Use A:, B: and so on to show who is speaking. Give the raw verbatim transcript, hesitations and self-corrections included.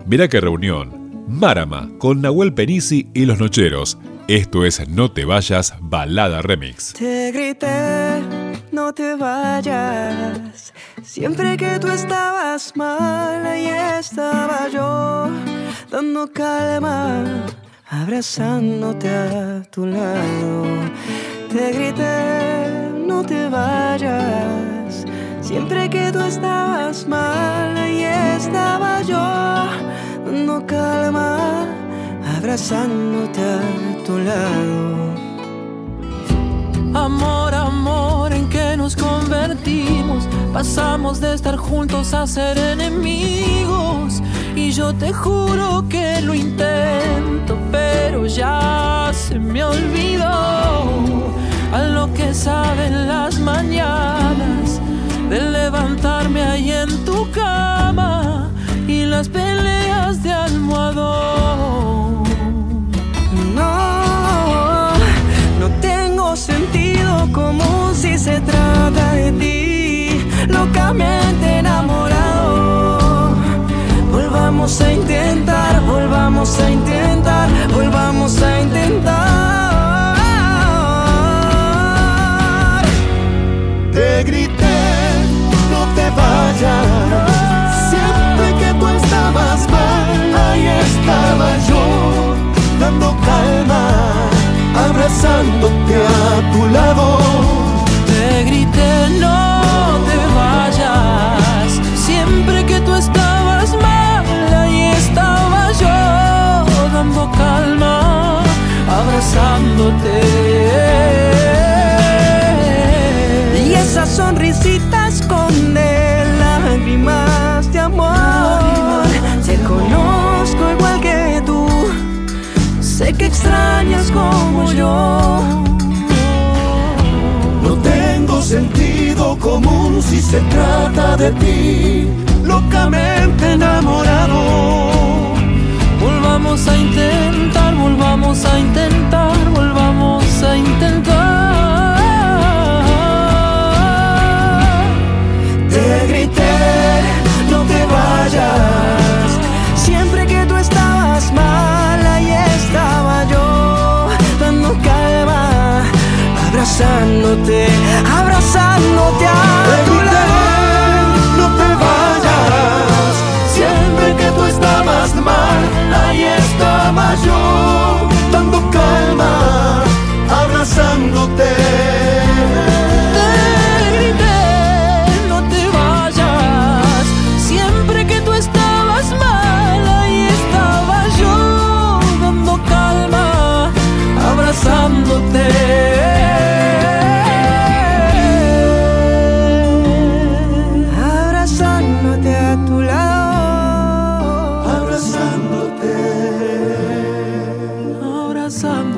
A: Mirá qué reunión. Marama con Nahuel Penisi y Los Nocheros. Esto es No Te Vayas, balada remix.
B: Te grité, no te vayas. Siempre que tú estabas mal, ahí estaba yo, dando calma, abrazándote a tu lado. Te grité, no te vayas. Siempre que tú estabas mal, ahí estaba yo, dando calma, abrazándote a tu lado.
C: Amor, amor, ¿en qué nos convertimos? Pasamos de estar juntos a ser enemigos. Y yo te juro que lo intento, pero ya se me olvidó. A lo que saben las mañanas de levantarme ahí en tu cama y las peleas de almohadón.
B: No, no tengo sentido común si se trata de ti, locamente enamorado. Volvamos a intentar, volvamos a intentar, volvamos a intentar.
D: Te grité, no te vayas. Siempre que tú estabas mal, ahí estaba yo, dando calma, abrazándote a tu lado.
C: Te grité, no te vayas. Siempre que tú estabas mal, ahí estaba yo, dando calma, abrazándote.
B: Y esa sonrisita esconde lágrimas de amor. Te conozco igual que tú, sé que extrañas como yo.
D: No tengo sentido común si se trata de ti, locamente enamorado.
C: Volvamos a intentar, volvamos a intentar, volvamos a intentar.
B: Te grité, no te vayas. Siempre que tú estabas mal, ahí estaba yo, dando calma, abrazándote, abrazándote a tu lado.
D: No te vayas. Siempre que tú estabas mal, ahí estaba yo, dando calma, abrazándote.
C: Abrazándote,
B: abrazándote a tu lado,
D: abrazándote,
C: abrazándote.